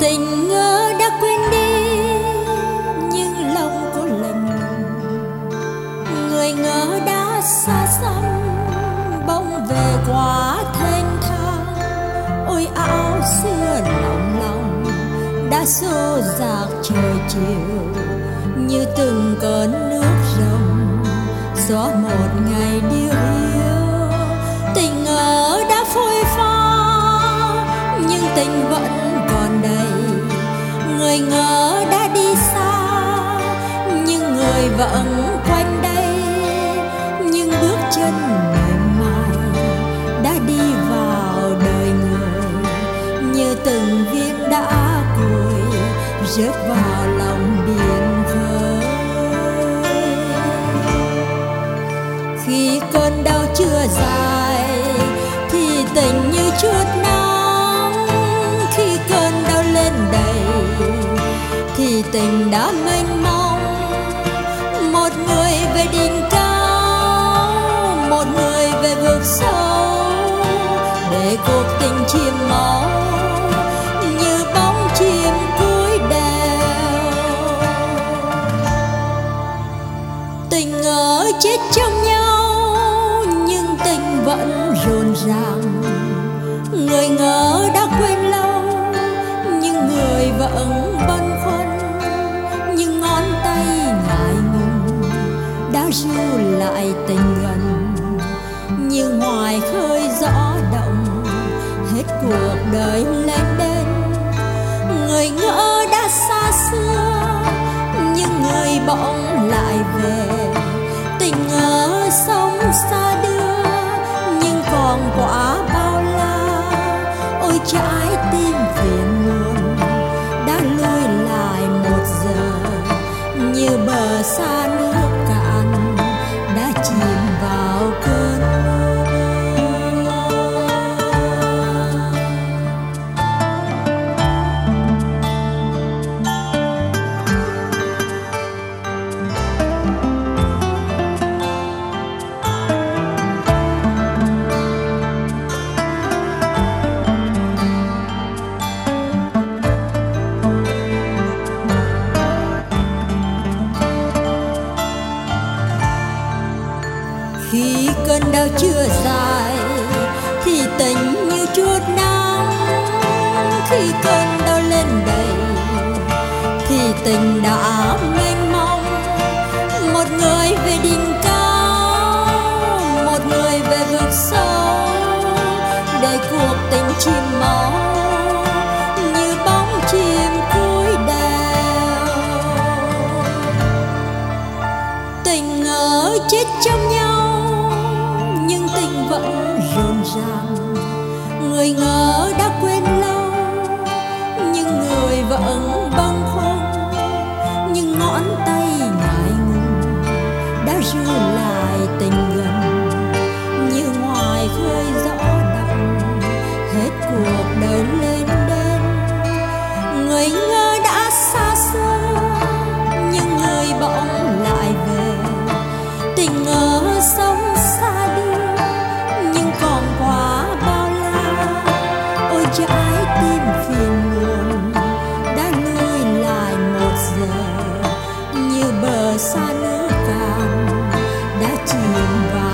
Tình ngỡ đã quên đi nhưng lòng có lầm, người ngỡ đã xa xăm bỗng về quá thênh thang. Ôi áo xưa lòng lòng đã xô dạt trời chiều như từng cơn nước rồng gió một ngày điêu hiu. Tình ngỡ đã phôi pha nhưng tình vẫn còn đây, người ngỡ đã đi xa nhưng người vẫn quanh đây. Nhưng bước chân mềm mại đã đi vào đời người như từng viên đá cùi rớt vào lòng biển khơi. Khi cơn đau chưa dài thì tình như chút nắng, khi cơn đau lên đầy thì tình đã mênh mông. Một người về đỉnh cao, một người về vực sâu, để cuộc tình chìm máu như bóng chim cúi đèo. Tình ngỡ chết trong nhau nhưng tình vẫn rộn ràng, người ngỡ đã quên lâu nhưng người vẫn băn khoăn. Nhưng ngón tay ngại ngùng đã ru lại tình gần, như ngoài khơi gió động hết cuộc đời lên đên. Người ngỡ đã xa xưa nhưng người bỗng lại về. Tình ngỡ sống xa đưa nhưng còn quả bao la. Ôi trái tim phiền muộn đã lui lại một giờ, như bờ xa nước cạn đã chìm vào cơn mưa. Khi cơn đau chưa dài thì tình như chút nắng, khi cơn đau lên đầy thì tình đã mênh mông. Một người về đỉnh cao, một người về vực sâu, để cuộc tình chìm máu như bóng chim cúi đèo. Tình ngỡ chết trong nhau nhưng tình vẫn rộn ràng, người ngỡ đã quên lâu nhưng người vẫn bâng khuâng. Nhưng ngón tay ngại ngùng đã ru lại tình gần, như ngoài khơi gió động hết cuộc đời lên đên. Người ngỡ đã xa xưa nhưng người bỗng lại về. Tình ngỡ sống xa đưa nhưng còn quá bao la. Ôi trái tim phiền muộn đã lui lại một giờ, như bờ xa nước cạn đã chìm vào